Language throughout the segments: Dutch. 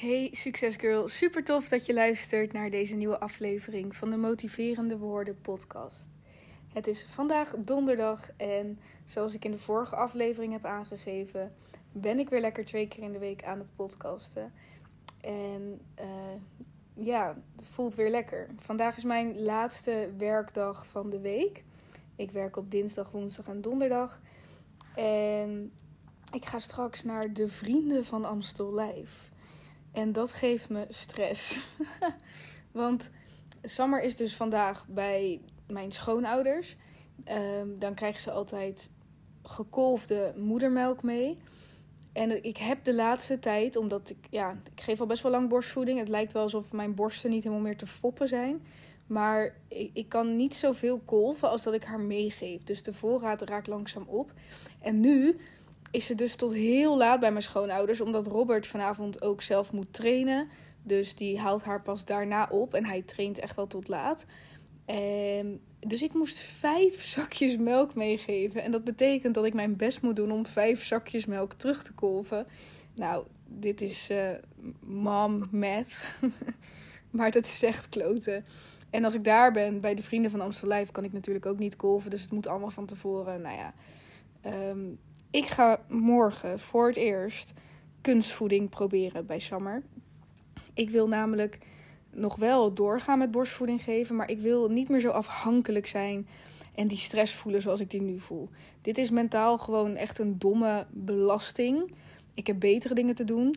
Hey Succesgirl, super tof dat je luistert naar deze nieuwe aflevering van de Motiverende Woorden podcast. Het is vandaag donderdag en zoals ik in de vorige aflevering heb aangegeven, ben ik weer lekker 2 keer in de week aan het podcasten. En het voelt weer lekker. Vandaag is mijn laatste werkdag van de week. Ik werk op dinsdag, woensdag en donderdag. En ik ga straks naar de Vrienden van Amstel Live. En dat geeft me stress. Want Summer is dus vandaag bij mijn schoonouders. Dan krijgen ze altijd gekolfde moedermelk mee. En ik heb de laatste tijd, omdat ik geef al best wel lang borstvoeding. Het lijkt wel alsof mijn borsten niet helemaal meer te foppen zijn. Maar ik kan niet zoveel kolven als dat ik haar meegeef. Dus de voorraad raakt langzaam op. En nu is ze dus tot heel laat bij mijn schoonouders. Omdat Robert vanavond ook zelf moet trainen. Dus die haalt haar pas daarna op. En hij traint echt wel tot laat. Dus ik moest 5 zakjes melk meegeven. En dat betekent dat ik mijn best moet doen om 5 zakjes melk terug te kolven. Nou, dit is mom math. Maar dat is echt kloten. En als ik daar ben bij de Vrienden van Amstel Live, kan ik natuurlijk ook niet kolven. Dus het moet allemaal van tevoren. Nou ja, ik ga morgen voor het eerst kunstvoeding proberen bij Summer. Ik wil namelijk nog wel doorgaan met borstvoeding geven, maar ik wil niet meer zo afhankelijk zijn en die stress voelen zoals ik die nu voel. Dit is mentaal gewoon echt een domme belasting. Ik heb betere dingen te doen.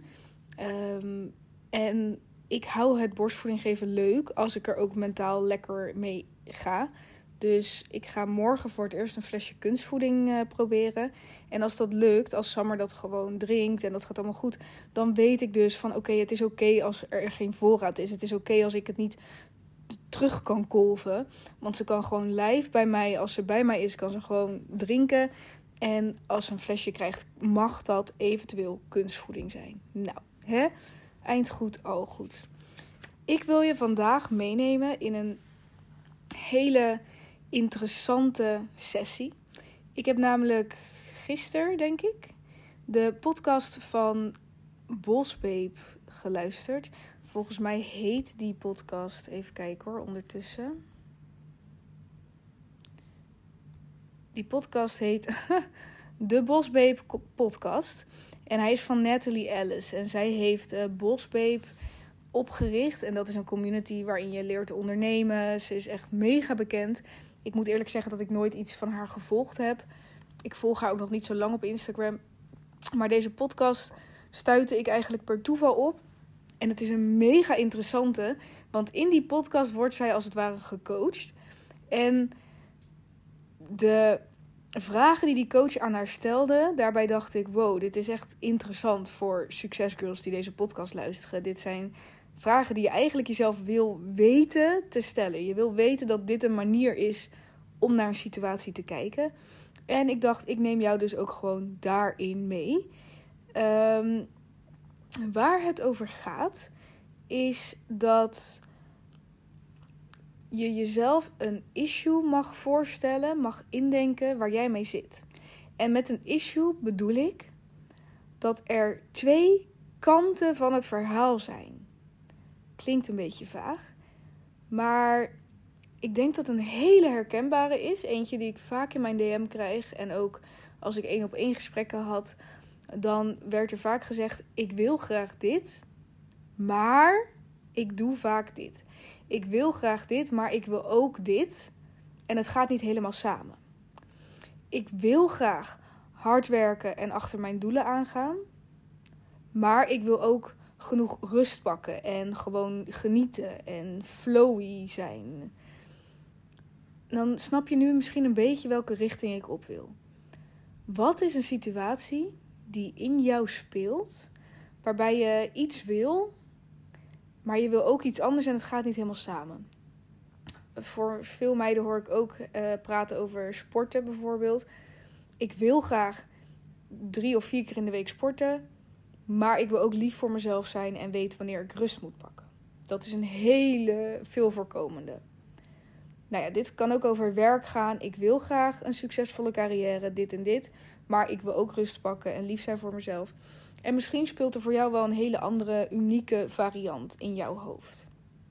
En ik hou het borstvoeding geven leuk als ik er ook mentaal lekker mee ga. Dus ik ga morgen voor het eerst een flesje kunstvoeding proberen. En als dat lukt, als Summer dat gewoon drinkt en dat gaat allemaal goed, dan weet ik dus van oké, het is oké als er geen voorraad is. Het is oké als ik het niet terug kan kolven. Want ze kan gewoon live bij mij, als ze bij mij is, kan ze gewoon drinken. En als ze een flesje krijgt, mag dat eventueel kunstvoeding zijn. Nou, eind goed, al goed. Ik wil je vandaag meenemen in een hele interessante sessie. Ik heb namelijk gisteren, denk ik, de podcast van Boss Babe geluisterd. Volgens mij heet die podcast, even kijken hoor, ondertussen. Die podcast heet de Boss Babe podcast. En hij is van Natalie Ellis. En zij heeft Boss Babe opgericht. En dat is een community waarin je leert te ondernemen. Ze is echt mega bekend. Ik moet eerlijk zeggen dat ik nooit iets van haar gevolgd heb. Ik volg haar ook nog niet zo lang op Instagram. Maar deze podcast stuitte ik eigenlijk per toeval op. En het is een mega interessante. Want in die podcast wordt zij als het ware gecoacht. En de vragen die coach aan haar stelde, daarbij dacht ik, wow, dit is echt interessant voor succesgirls die deze podcast luisteren. Dit zijn vragen die je eigenlijk jezelf wil weten te stellen. Je wil weten dat dit een manier is om naar een situatie te kijken. En ik dacht, ik neem jou dus ook gewoon daarin mee. Waar het over gaat, is dat je jezelf een issue mag voorstellen, mag indenken waar jij mee zit. En met een issue bedoel ik dat er 2 kanten van het verhaal zijn. Klinkt een beetje vaag, maar ik denk dat een hele herkenbare is. Eentje die ik vaak in mijn DM krijg. En ook als ik 1-op-1 gesprekken had, dan werd er vaak gezegd, ik wil graag dit, maar ik doe vaak dit. Ik wil graag dit, maar ik wil ook dit. En het gaat niet helemaal samen. Ik wil graag hard werken en achter mijn doelen aangaan. Maar ik wil ook genoeg rust pakken en gewoon genieten en flowy zijn. Dan snap je nu misschien een beetje welke richting ik op wil. Wat is een situatie die in jou speelt, waarbij je iets wil, maar je wil ook iets anders en het gaat niet helemaal samen? Voor veel meiden hoor ik ook praten over sporten bijvoorbeeld. Ik wil graag 3 of 4 keer in de week sporten, maar ik wil ook lief voor mezelf zijn en weten wanneer ik rust moet pakken. Dat is een hele veel voorkomende. Nou ja, dit kan ook over werk gaan. Ik wil graag een succesvolle carrière, dit en dit. Maar ik wil ook rust pakken en lief zijn voor mezelf. En misschien speelt er voor jou wel een hele andere, unieke variant in jouw hoofd.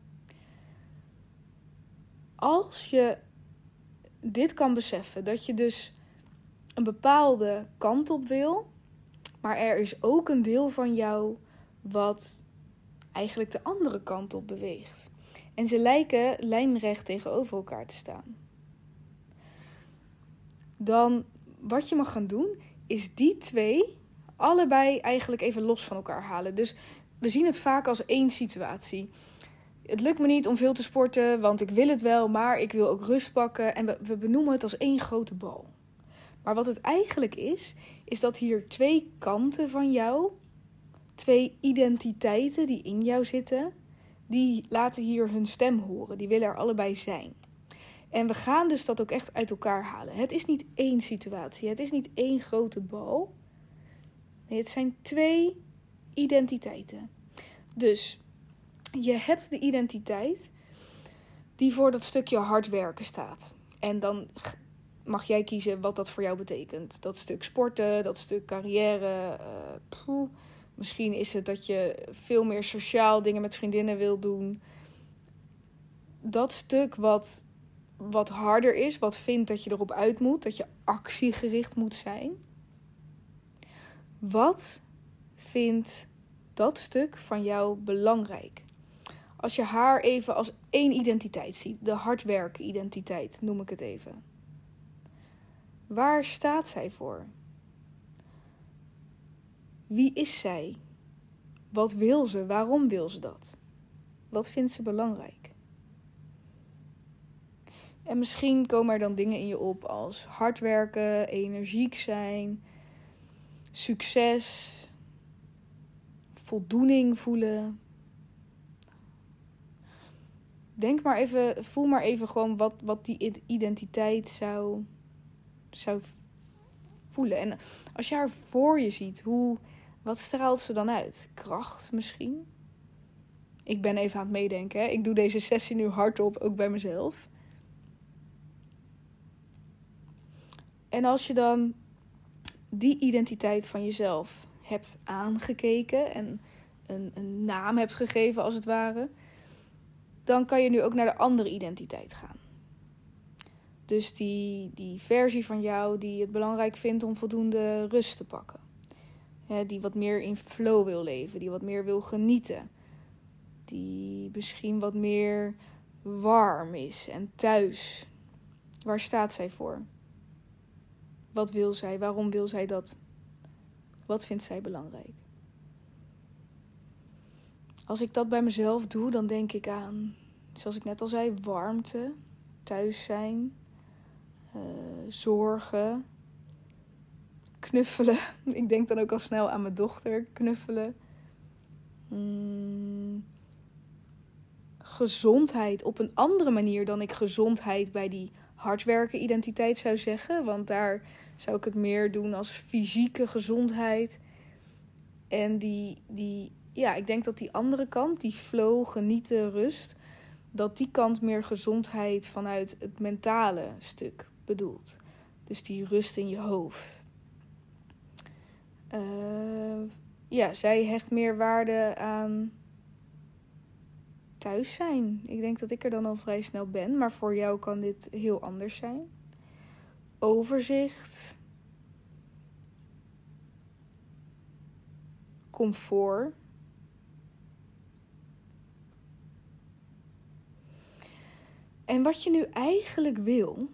Als je dit kan beseffen, dat je dus een bepaalde kant op wil, maar er is ook een deel van jou wat eigenlijk de andere kant op beweegt. En ze lijken lijnrecht tegenover elkaar te staan. Dan wat je mag gaan doen, is die twee allebei eigenlijk even los van elkaar halen. Dus we zien het vaak als één situatie. Het lukt me niet om veel te sporten, want ik wil het wel, maar ik wil ook rust pakken. En we benoemen het als één grote bal. Maar wat het eigenlijk is dat hier twee kanten van jou, twee identiteiten die in jou zitten, die laten hier hun stem horen. Die willen er allebei zijn. En we gaan dus dat ook echt uit elkaar halen. Het is niet één situatie. Het is niet één grote bal. Nee, het zijn twee identiteiten. Dus je hebt de identiteit die voor dat stukje hard werken staat. En dan mag jij kiezen wat dat voor jou betekent. Dat stuk sporten, dat stuk carrière. Misschien is het dat je veel meer sociaal dingen met vriendinnen wil doen. Dat stuk wat harder is, wat vindt dat je erop uit moet, dat je actiegericht moet zijn. Wat vindt dat stuk van jou belangrijk? Als je haar even als één identiteit ziet, de hardwerken identiteit noem ik het even. Waar staat zij voor? Wie is zij? Wat wil ze? Waarom wil ze dat? Wat vindt ze belangrijk? En misschien komen er dan dingen in je op als hard werken, energiek zijn, succes, voldoening voelen. Voel maar even gewoon wat die identiteit zou voelen. En als je haar voor je ziet, wat straalt ze dan uit? Kracht misschien? Ik ben even aan het meedenken. Hè? Ik doe deze sessie nu hardop, ook bij mezelf. En als je dan die identiteit van jezelf hebt aangekeken en een naam hebt gegeven als het ware, dan kan je nu ook naar de andere identiteit gaan. Dus die versie van jou die het belangrijk vindt om voldoende rust te pakken. Die wat meer in flow wil leven, die wat meer wil genieten. Die misschien wat meer warm is en thuis. Waar staat zij voor? Wat wil zij? Waarom wil zij dat? Wat vindt zij belangrijk? Als ik dat bij mezelf doe, dan denk ik aan, zoals ik net al zei, warmte, thuis zijn, zorgen, knuffelen. Ik denk dan ook al snel aan mijn dochter, knuffelen. Gezondheid op een andere manier dan ik gezondheid bij die hardwerken identiteit zou zeggen. Want daar zou ik het meer doen als fysieke gezondheid. En ik denk dat die andere kant, die flow, genieten, rust, dat die kant meer gezondheid vanuit het mentale stuk bedoelt. Dus die rust in je hoofd. Zij hecht meer waarde aan thuis zijn. Ik denk dat ik er dan al vrij snel ben, maar voor jou kan dit heel anders zijn. Overzicht. Comfort. En wat je nu eigenlijk wil,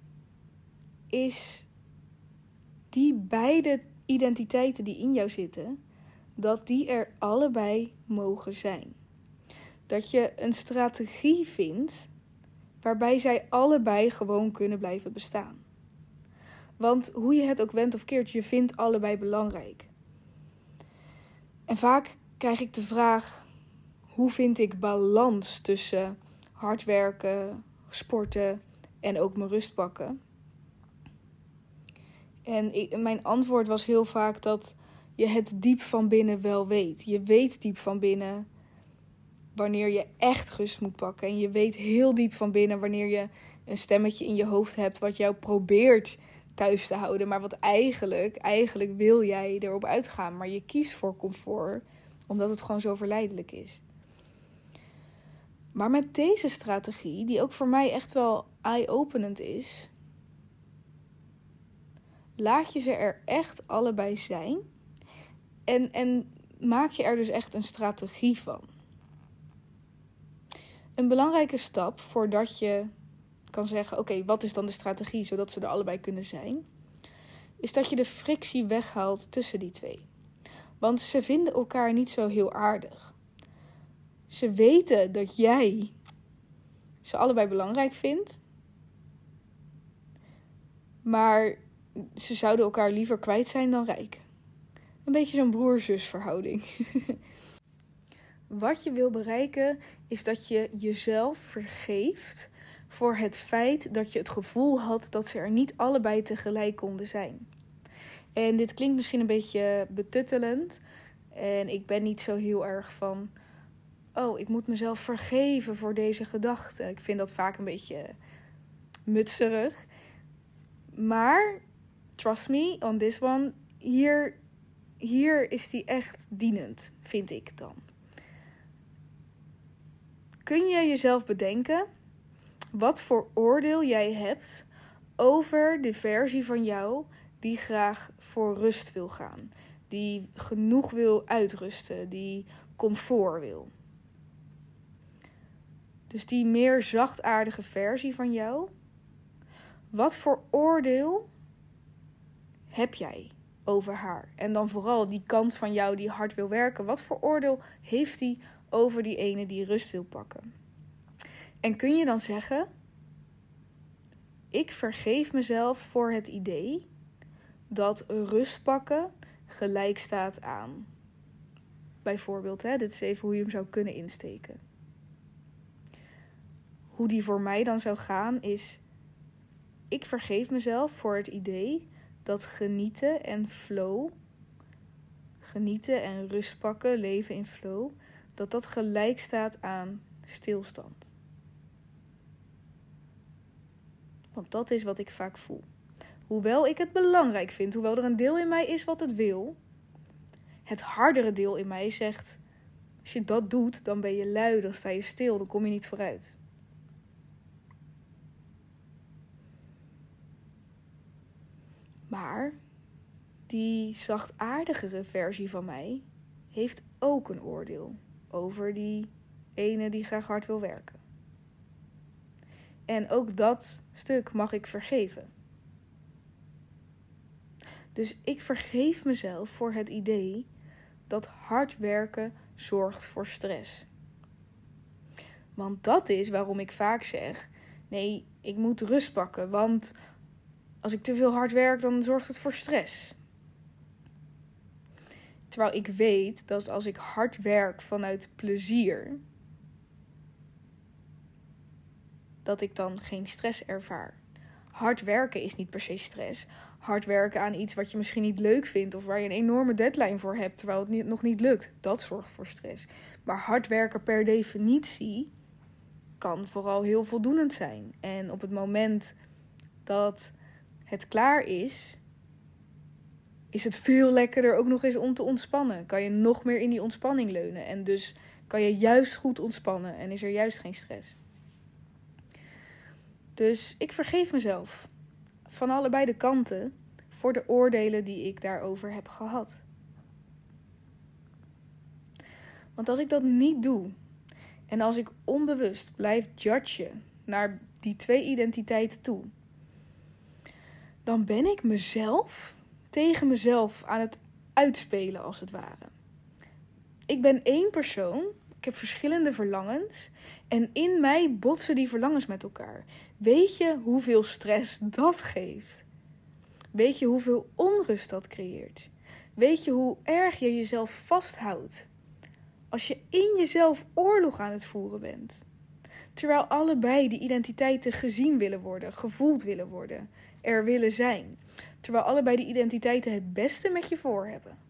is die beide identiteiten die in jou zitten, dat die er allebei mogen zijn. Dat je een strategie vindt waarbij zij allebei gewoon kunnen blijven bestaan. Want hoe je het ook wendt of keert, je vindt allebei belangrijk. En vaak krijg ik de vraag, hoe vind ik balans tussen hard werken, sporten en ook mijn rust pakken? En mijn antwoord was heel vaak dat je het diep van binnen wel weet. Je weet diep van binnen wanneer je echt rust moet pakken. En je weet heel diep van binnen wanneer je een stemmetje in je hoofd hebt wat jou probeert thuis te houden. Maar wat eigenlijk wil jij erop uitgaan. Maar je kiest voor comfort, omdat het gewoon zo verleidelijk is. Maar met deze strategie, die ook voor mij echt wel eye-openend is, laat je ze er echt allebei zijn. En maak je er dus echt een strategie van. Een belangrijke stap voordat je kan zeggen, oké, wat is dan de strategie, zodat ze er allebei kunnen zijn, is dat je de frictie weghaalt tussen die twee. Want ze vinden elkaar niet zo heel aardig. Ze weten dat jij ze allebei belangrijk vindt, maar ze zouden elkaar liever kwijt zijn dan rijk. Een beetje zo'n broer-zus verhouding. Wat je wil bereiken is dat je jezelf vergeeft voor het feit dat je het gevoel had dat ze er niet allebei tegelijk konden zijn. En dit klinkt misschien een beetje betuttelend. En ik ben niet zo heel erg van, oh, ik moet mezelf vergeven voor deze gedachte. Ik vind dat vaak een beetje mutserig. Maar, trust me, on this one, hier is die echt dienend, vind ik dan. Kun je jezelf bedenken wat voor oordeel jij hebt over de versie van jou die graag voor rust wil gaan, die genoeg wil uitrusten, die comfort wil? Dus die meer zachtaardige versie van jou. Wat voor oordeel heb jij over haar? En dan vooral die kant van jou die hard wil werken. Wat voor oordeel heeft die over die ene die rust wil pakken? En kun je dan zeggen, ik vergeef mezelf voor het idee dat rust pakken gelijk staat aan. Bijvoorbeeld, dit is even hoe je hem zou kunnen insteken. Hoe die voor mij dan zou gaan is, ik vergeef mezelf voor het idee dat genieten en flow, genieten en rust pakken, leven in flow, dat gelijk staat aan stilstand. Want dat is wat ik vaak voel. Hoewel ik het belangrijk vind, hoewel er een deel in mij is wat het wil, het hardere deel in mij zegt, als je dat doet, dan ben je lui, dan sta je stil, dan kom je niet vooruit. Maar die zachtaardigere versie van mij heeft ook een oordeel over die ene die graag hard wil werken. En ook dat stuk mag ik vergeven. Dus ik vergeef mezelf voor het idee dat hard werken zorgt voor stress. Want dat is waarom ik vaak zeg, nee, ik moet rust pakken, want als ik te veel hard werk, dan zorgt het voor stress. Terwijl ik weet dat als ik hard werk vanuit plezier, dat ik dan geen stress ervaar. Hard werken is niet per se stress. Hard werken aan iets wat je misschien niet leuk vindt of waar je een enorme deadline voor hebt, terwijl het nog niet lukt, dat zorgt voor stress. Maar hard werken per definitie kan vooral heel voldoenend zijn. En op het moment dat het klaar is, is het veel lekkerder ook nog eens om te ontspannen. Kan je nog meer in die ontspanning leunen. En dus kan je juist goed ontspannen en is er juist geen stress. Dus ik vergeef mezelf van allebei de kanten voor de oordelen die ik daarover heb gehad. Want als ik dat niet doe en als ik onbewust blijf judgen naar die twee identiteiten toe, dan ben ik mezelf tegen mezelf aan het uitspelen als het ware. Ik ben één persoon, ik heb verschillende verlangens en in mij botsen die verlangens met elkaar. Weet je hoeveel stress dat geeft? Weet je hoeveel onrust dat creëert? Weet je hoe erg je jezelf vasthoudt als je in jezelf oorlog aan het voeren bent? Terwijl allebei die identiteiten gezien willen worden, gevoeld willen worden, er willen zijn. Terwijl allebei die identiteiten het beste met je voor hebben.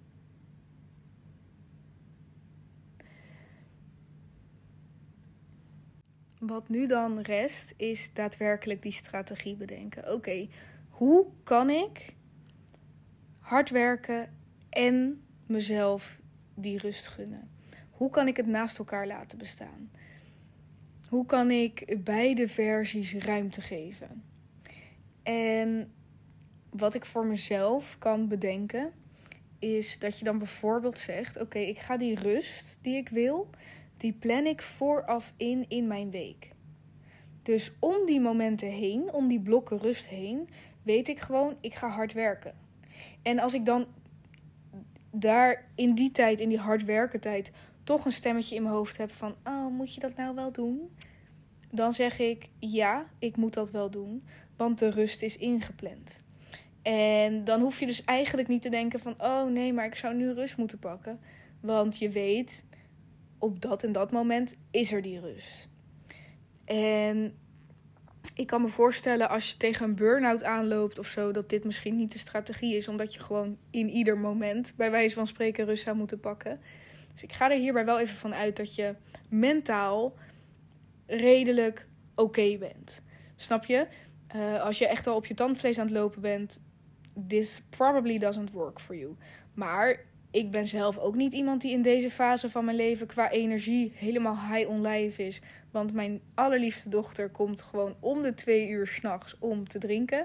Wat nu dan rest, is daadwerkelijk die strategie bedenken. Oké, Hoe kan ik hard werken en mezelf die rust gunnen? Hoe kan ik het naast elkaar laten bestaan? Hoe kan ik beide versies ruimte geven? En wat ik voor mezelf kan bedenken, is dat je dan bijvoorbeeld zegt, oké, ik ga die rust die ik wil, die plan ik vooraf in mijn week. Dus om die momenten heen, om die blokken rust heen, weet ik gewoon, ik ga hard werken. En als ik dan daar in die tijd, in die hard werken tijd, toch een stemmetje in mijn hoofd heb van, oh, moet je dat nou wel doen? Dan zeg ik, ja, ik moet dat wel doen, want de rust is ingepland. En dan hoef je dus eigenlijk niet te denken van, oh nee, maar ik zou nu rust moeten pakken. Want je weet, op dat en dat moment is er die rust. En ik kan me voorstellen als je tegen een burn-out aanloopt of zo, dat dit misschien niet de strategie is, omdat je gewoon in ieder moment, bij wijze van spreken, rust zou moeten pakken. Dus ik ga er hierbij wel even van uit dat je mentaal redelijk oké bent. Snap je? Als je echt al op je tandvlees aan het lopen bent, this probably doesn't work for you. Maar ik ben zelf ook niet iemand die in deze fase van mijn leven qua energie helemaal high on life is. Want mijn allerliefste dochter komt gewoon om de 2 uur 's nachts om te drinken.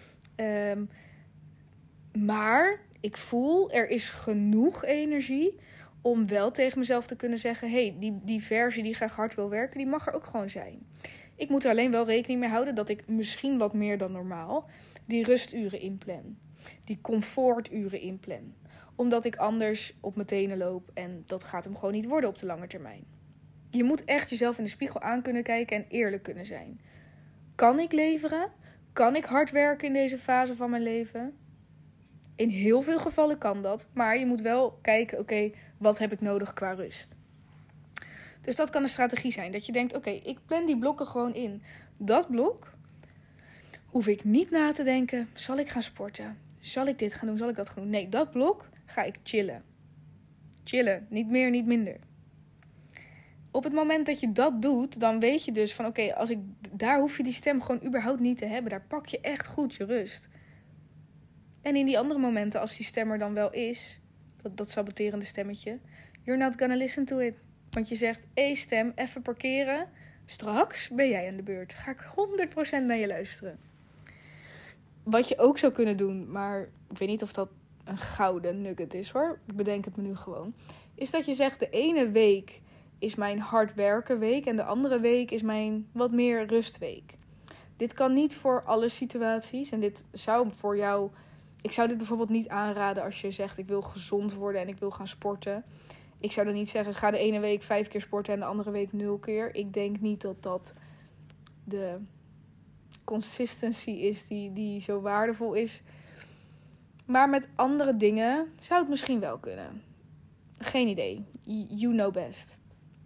Maar ik voel, er is genoeg energie om wel tegen mezelf te kunnen zeggen, hey, die versie die graag hard wil werken, die mag er ook gewoon zijn. Ik moet er alleen wel rekening mee houden dat ik misschien wat meer dan normaal die rusturen inplan. Die comforturen inplan. Omdat ik anders op mijn tenen loop en dat gaat hem gewoon niet worden op de lange termijn. Je moet echt jezelf in de spiegel aan kunnen kijken en eerlijk kunnen zijn. Kan ik leveren? Kan ik hard werken in deze fase van mijn leven? In heel veel gevallen kan dat. Maar je moet wel kijken, oké, wat heb ik nodig qua rust? Dus dat kan een strategie zijn. Dat je denkt, oké, ik plan die blokken gewoon in. Dat blok hoef ik niet na te denken, zal ik gaan sporten? Zal ik dit gaan doen? Zal ik dat gaan doen? Nee, dat blok ga ik chillen. Chillen, niet meer, niet minder. Op het moment dat je dat doet, dan weet je dus van oké, daar hoef je die stem gewoon überhaupt niet te hebben. Daar pak je echt goed je rust. En in die andere momenten, als die stem er dan wel is, dat saboterende stemmetje, you're not gonna listen to it. Want je zegt, stem, even parkeren. Straks ben jij aan de beurt. Ga ik 100% naar je luisteren. Wat je ook zou kunnen doen, maar ik weet niet of dat een gouden nugget is hoor. Ik bedenk het me nu gewoon. Is dat je zegt, de ene week is mijn hard werken week en de andere week is mijn wat meer rustweek. Dit kan niet voor alle situaties en dit zou voor jou... Ik zou dit bijvoorbeeld niet aanraden als je zegt, ik wil gezond worden en ik wil gaan sporten. Ik zou dan niet zeggen, ga de ene week 5 keer sporten en de andere week 0 keer. Ik denk niet dat dat de consistency is die zo waardevol is. Maar met andere dingen zou het misschien wel kunnen. Geen idee. You know best.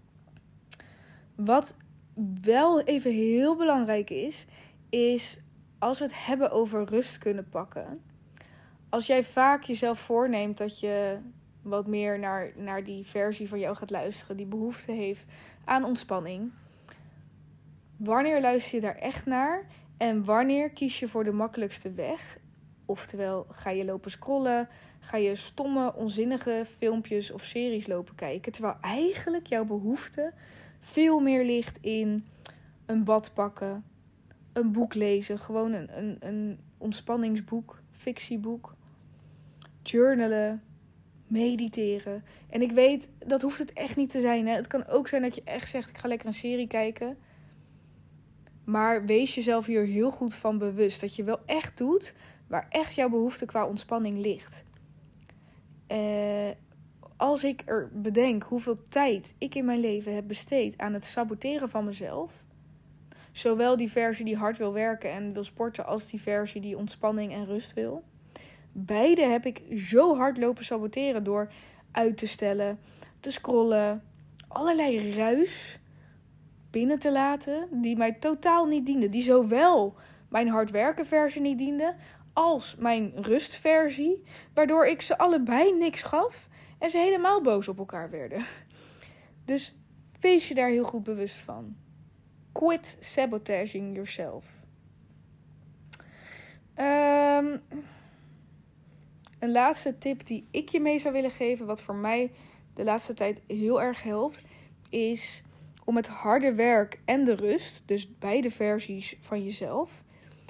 Wat wel even heel belangrijk is als we het hebben over rust kunnen pakken. Als jij vaak jezelf voorneemt dat je wat meer naar die versie van jou gaat luisteren, die behoefte heeft aan ontspanning. Wanneer luister je daar echt naar? En wanneer kies je voor de makkelijkste weg? Oftewel, ga je lopen scrollen? Ga je stomme, onzinnige filmpjes of series lopen kijken? Terwijl eigenlijk jouw behoefte veel meer ligt in een bad pakken, een boek lezen, gewoon een ontspanningsboek, fictieboek, journalen, mediteren. En ik weet, dat hoeft het echt niet te zijn. Hè? Het kan ook zijn dat je echt zegt, ik ga lekker een serie kijken. Maar wees jezelf hier heel goed van bewust. Dat je wel echt doet waar echt jouw behoefte qua ontspanning ligt. Als ik er bedenk hoeveel tijd ik in mijn leven heb besteed aan het saboteren van mezelf. Zowel die versie die hard wil werken en wil sporten als die versie die ontspanning en rust wil. Beide heb ik zo hard lopen saboteren door uit te stellen, te scrollen, allerlei ruis binnen te laten die mij totaal niet diende. Die zowel mijn hard werken versie niet diende als mijn rustversie, waardoor ik ze allebei niks gaf en ze helemaal boos op elkaar werden. Dus wees je daar heel goed bewust van. Quit sabotaging yourself. Een laatste tip die ik je mee zou willen geven, wat voor mij de laatste tijd heel erg helpt, is om het harde werk en de rust, dus beide versies van jezelf,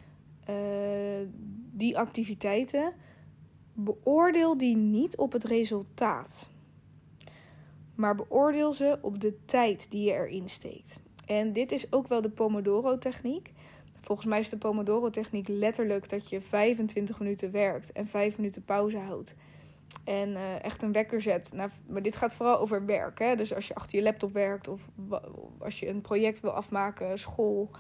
die activiteiten, beoordeel die niet op het resultaat, maar beoordeel ze op de tijd die je erin steekt. En dit is ook wel de Pomodoro-techniek. Volgens mij is de Pomodoro-techniek letterlijk dat je 25 minuten werkt en 5 minuten pauze houdt. En echt een wekker zet. Nou, maar dit gaat vooral over werk. Hè? Dus als je achter je laptop werkt of als je een project wil afmaken, school.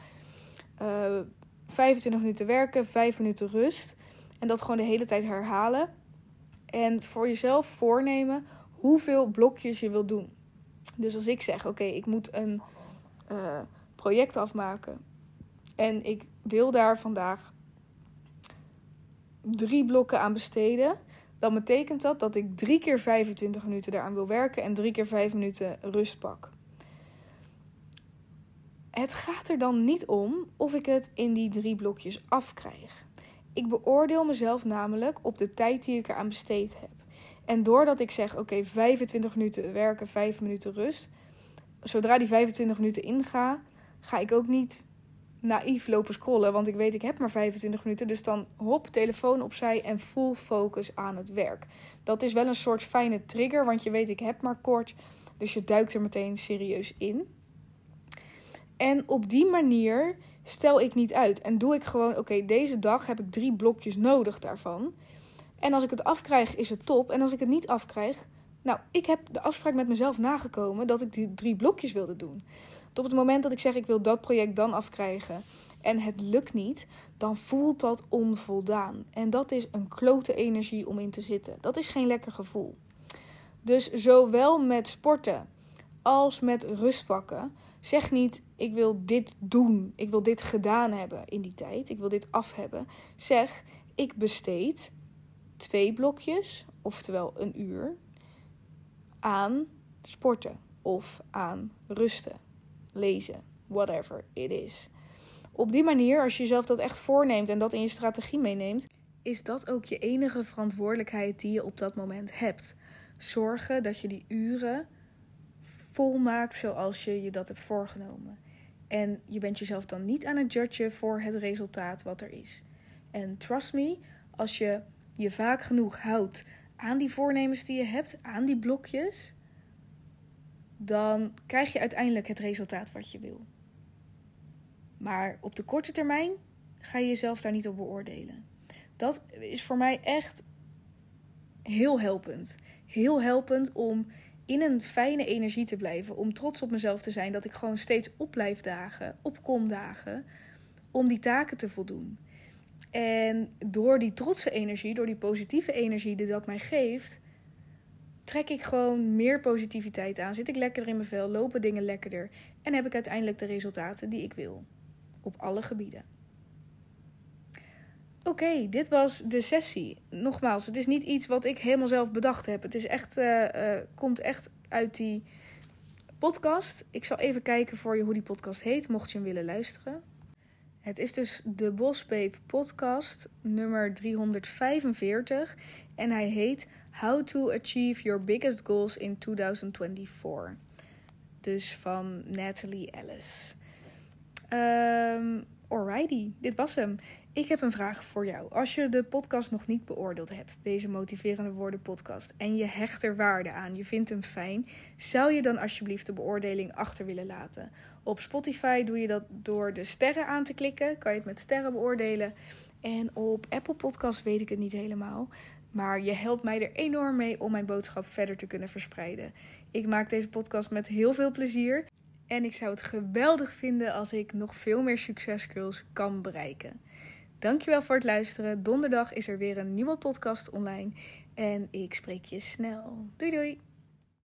25 minuten werken, 5 minuten rust. En dat gewoon de hele tijd herhalen. En voor jezelf voornemen hoeveel blokjes je wil doen. Dus als ik zeg, oké, ik moet een project afmaken. En ik wil daar vandaag 3 blokken aan besteden. Dan betekent dat ik 3 keer 25 minuten daaraan wil werken en 3 keer 5 minuten rust pak. Het gaat er dan niet om of ik het in die 3 blokjes afkrijg. Ik beoordeel mezelf namelijk op de tijd die ik eraan besteed heb. En doordat ik zeg, oké, 25 minuten werken, 5 minuten rust. Zodra die 25 minuten inga, ga ik ook niet naïef lopen scrollen. Want ik weet, ik heb maar 25 minuten. Dus dan telefoon opzij en full focus aan het werk. Dat is wel een soort fijne trigger, want je weet, ik heb maar kort. Dus je duikt er meteen serieus in. En op die manier stel ik niet uit. En doe ik gewoon, oké, deze dag heb ik 3 blokjes nodig daarvan. En als ik het afkrijg, is het top. En als ik het niet afkrijg, nou, ik heb de afspraak met mezelf nagekomen dat ik die 3 blokjes wilde doen. Op het moment dat ik zeg, ik wil dat project dan afkrijgen en het lukt niet, dan voelt dat onvoldaan. En dat is een klote energie om in te zitten. Dat is geen lekker gevoel. Dus zowel met sporten als met rust pakken, zeg niet, ik wil dit doen, ik wil dit gedaan hebben in die tijd, ik wil dit af hebben. Zeg, ik besteed 2 blokjes, oftewel 1 uur, aan sporten of aan rusten, lezen, whatever it is. Op die manier, als je jezelf dat echt voorneemt en dat in je strategie meeneemt, is dat ook je enige verantwoordelijkheid die je op dat moment hebt. Zorgen dat je die uren volmaakt zoals je je dat hebt voorgenomen. En je bent jezelf dan niet aan het judgen voor het resultaat wat er is. En trust me, als je je vaak genoeg houdt aan die voornemens die je hebt, aan die blokjes, dan krijg je uiteindelijk het resultaat wat je wil. Maar op de korte termijn ga je jezelf daar niet op beoordelen. Dat is voor mij echt heel helpend. Heel helpend om in een fijne energie te blijven. Om trots op mezelf te zijn dat ik gewoon steeds op blijf dagen, kom dagen, om die taken te voldoen. En door die trotse energie, door die positieve energie die dat mij geeft, trek ik gewoon meer positiviteit aan. Zit ik lekkerder in mijn vel, lopen dingen lekkerder en heb ik uiteindelijk de resultaten die ik wil. Op alle gebieden. Oké, dit was de sessie. Nogmaals, het is niet iets wat ik helemaal zelf bedacht heb. Het is echt, komt echt uit die podcast. Ik zal even kijken voor je hoe die podcast heet, mocht je hem willen luisteren. Het is dus de Bossbabe podcast nummer 345. En hij heet How to Achieve Your Biggest Goals in 2024. Dus van Natalie Ellis. Alrighty, dit was hem. Ik heb een vraag voor jou. Als je de podcast nog niet beoordeeld hebt, deze motiverende woorden podcast, en je hecht er waarde aan, je vindt hem fijn, zou je dan alsjeblieft de beoordeling achter willen laten? Op Spotify doe je dat door de sterren aan te klikken, kan je het met sterren beoordelen. En op Apple Podcasts weet ik het niet helemaal, maar je helpt mij er enorm mee om mijn boodschap verder te kunnen verspreiden. Ik maak deze podcast met heel veel plezier. En ik zou het geweldig vinden als ik nog veel meer succesgirls kan bereiken. Dankjewel voor het luisteren. Donderdag is er weer een nieuwe podcast online. En ik spreek je snel. Doei doei!